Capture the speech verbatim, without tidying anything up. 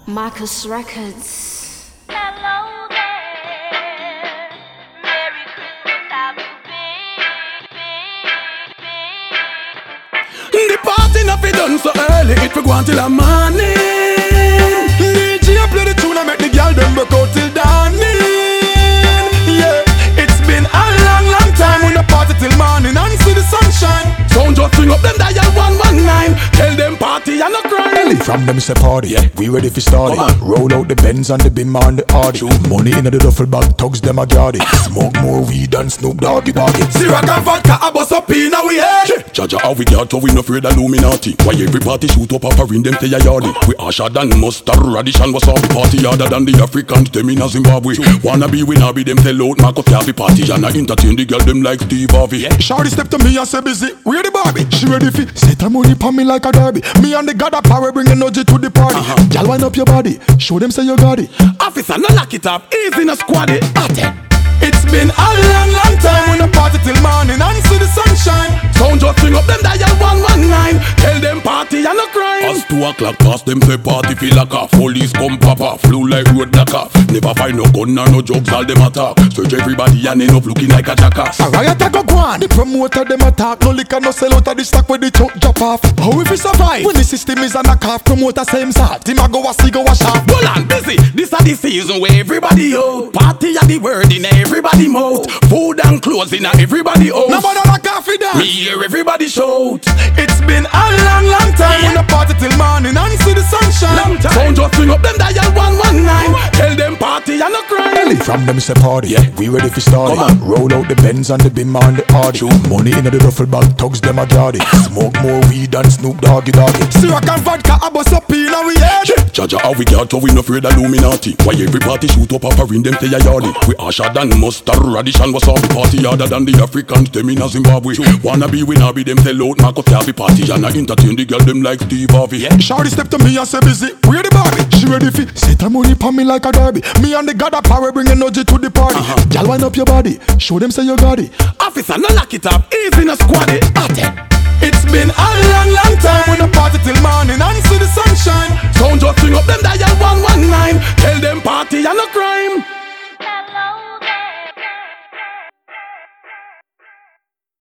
Marcus Records. Hello there, Merry Christmas, how you been? The party not be done so early, it will go on till the morning. D J play the tune and make the girl them broke out till dawning. Yeah, it's been a long, long time we no party till morning and see the sunshine. Sound just swing up them dial one one nine. Tell them party and no cry. From them say party, yeah. We ready for start it. Roll out the Benz and the Bimmer and the Audi. Money in the duffel bag, thugs them a gardy. Smoke more weed than Snoop Doggy Doggy. Syrup and vodka a bust up in our head. Jaja how we got so we no afraid of Illuminati. Why every party shoot up a in them stay a yardy. We harsher than mustard radish and wasabi. Party harder than the Africans them in a Zimbabwe. Wanna be we nah be them tell out Marco Taffy party. And I entertain the girl them like Steve Harvey. Shawty step to me and say busy, where the Barbie? She ready fi set her money pon me like a derby. Me and the god of power bring energy to the party. uh-huh. Y'all wind up your body, show them say you got it. Officer no lock it up, easy no squad it. It's been a long, long time we no party till morning and see the sunshine. Sound just swing up them dial one one nine. Tell them party and no crime. As two o'clock past them say party feel like a police come pop off, flew like road knocker. Never find no gun or no drugs, all them attack. Search everybody and end up looking like a jackass. A riot a go go on, the promoter them attack. No liquor no sell out of the stock with the truck drop off. How if we survive? When the system is a knock off, promoter same salt. Him a go a see go a shop. Hold on, busy. This a the season where everybody out. Party a the word in everybody mouth. Food and clothes in everybody house. Nobody like coffee dance. Me hear everybody shout. It's been a long, long time yeah. we no party till morning and see the sunshine. Long time. Sound just swing up them dial one one nine. Tell them party and no cry. From them say party, yeah. We ready for start it. Roll out the Benz and the Bimmer and the Audi. Money in the duffel bag, thugs them a gardy. Smoke more weed than Snoop Doggy Doggy. Syrup and vodka a bust up in our head. Jaja how we got so we no afraid of Illuminati. Why every party shoot up a in them stay a yardy. We harsher than mustard radish and wasabi. Party harder than the Africans them in a Zimbabwe. Wanna be we nah be them tell out Marco Taffy party. And I entertain the girl them like Steve Harvey. Shawty step to me and say busy, where the Barbie? She ready fi set her money pon me like a derby. Me and the god of power bring energy to the party. uh-huh. Y'all wind up your body, show them say you got it. Officer no lock it up, easy no squad it. It's been a long, long time we no party till morning and see the sunshine. Sound just swing up them dial one one nine. Tell them party and no cry.